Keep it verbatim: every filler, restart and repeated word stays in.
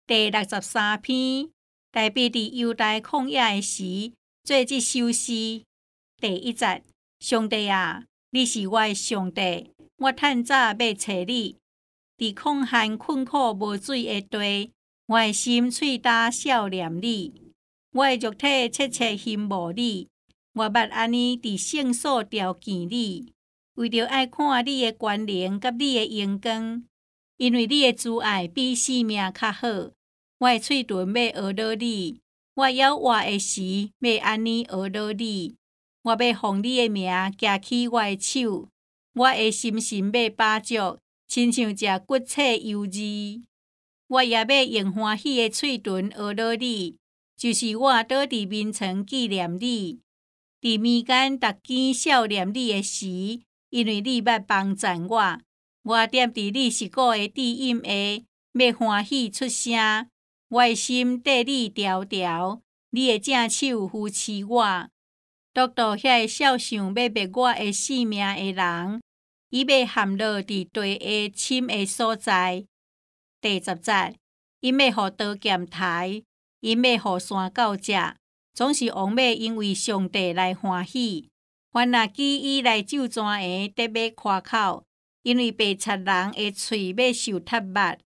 第六十三篇，大卫伫犹大曠野的时，做即首诗。第一節，上帝啊，你是我的上帝，我趁早要找你。伫空旱困苦无水的地，我的心喙焦少念你。我的肉體切切羡慕你，我捌安尼伫聖所朝見你，為着愛看你的權能甲你的榮光，因為你的慈愛比性命較好。我的喙唇要學落你，我咬話的時要安尼學落你。我要奉你的名舉起我的手，我的心神要飽足，親像食骨髓油脂。我也要用歡喜的喙唇學落你，就是我倒佇眠床紀念你，佇暝間逐更少念你的時，因為你捌幫贊我。我踮佇你膝骨的知音下，要歡喜出聲。我的心缀你條條，你的正手扶持我。獨獨遐個少想要滅我的性命的人，伊要陷落佇地下深的所在。第十節，因要互刀劍刣，因要互山狗食，總是王要因為上帝來歡喜。凡若記伊來咒跩的，得要誇口，因為白賊人的喙要受踢捌。